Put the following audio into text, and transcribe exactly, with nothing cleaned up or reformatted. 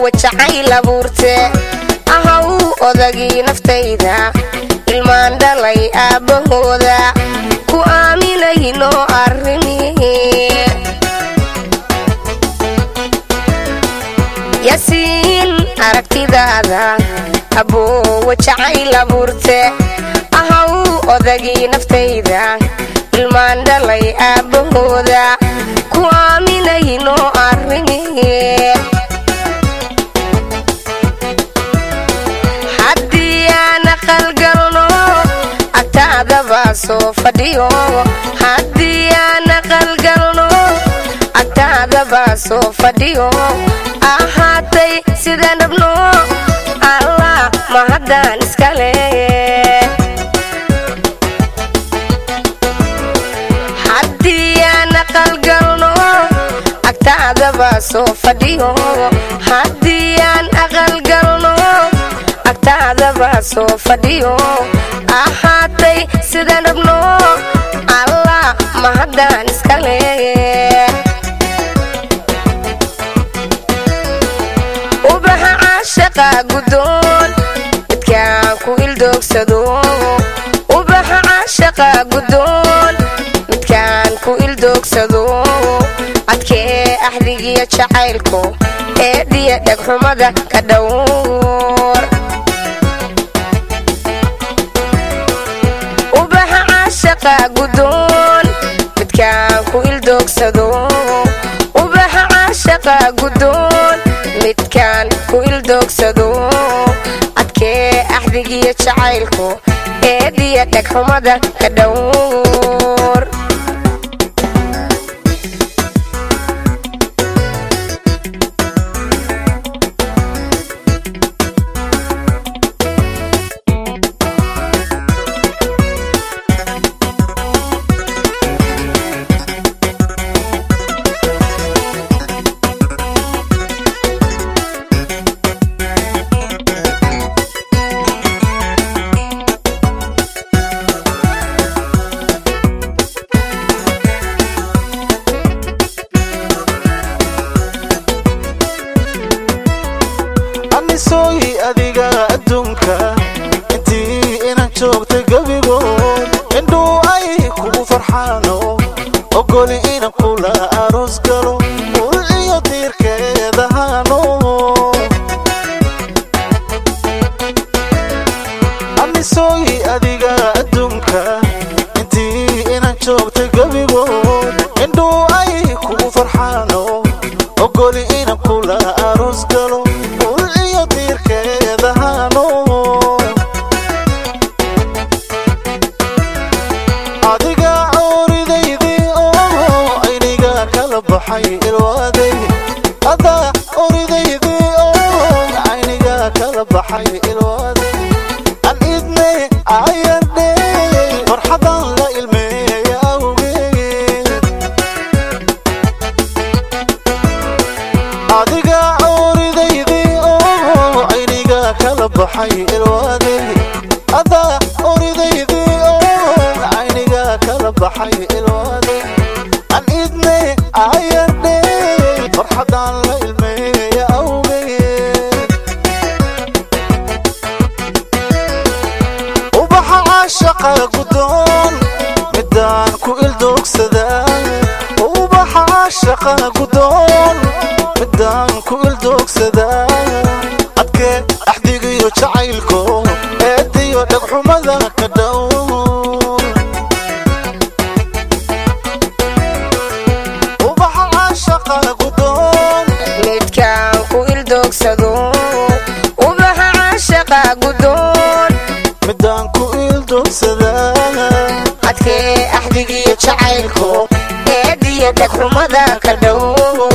وجعيل أبورته أهو أذقي نفتيدا ilmaan dhalay aabahooda ku aaminayno arrimihii yasiin aragtidaada aboo jacayl abuurte ahaw odagii naftayda ilmaan dhalay aabahooda ku aaminayno arrimihii soo fadhiyo haddii aan qalgalno agtaadaba soo fadhiyo ahaatay sidaan rabno allah ma haddaan iska leeyahay haddii aan qalgalno agtaadaba soo fadhiyo haddii aan qalgalno agtaadaba soo fadhiyo ahaatay sidaan rabno allah ma haddaan iska leeyahay ubaxa caashaqa guddoon midkaan ku ildoogsado ubaxa caashaqa guddoon midkaan ku ildoogsado adkee axdigiyo jacaylku eediya dhegxumada ka dhowr guddoon midkaan ku ildoogsado ubaxa caashaqa guddoon midkaan ku ildoogsado adkee axdigiyo jacaylku eediya dhegxumada ka dhowr sooyi adiga adduunka intii inaan joogtay gabigood indhuu ay kugu farxaano ogoli inaan kula aroos galo ulciyo diirkeedahaano ani sooyi adiga adduunka intii inaan joogtay gabigood indhuu ay kugu farxaano ogoli inaan kula aroos galo adiga ooridaydii oo ayniga kala baxay ilwaaday ada ooridaydii oo ayniga kala baxay ilwaaday an idne ayardhe farxadan la ilmeeya awgeed adiga ooridaydii oo ayniga kala baxay ilwaaday ada ooridaydii kala baxay ilwaaday an idne ayardhe farxadan la ilmeeya awgeed ubaxa caashaqa guddoon midaan ku ildoogsada ubaxa caashaqa guddoon midaan ku ildoogsada adkee axdigiyo jacaylko eediyo dhegxumada ka dhow midkaan ku ildoogsado ubaxa caashaqa guddoon midaan ku ildoogsada adkee axdigiyo jacaylku eediya dhegxumada ka dhow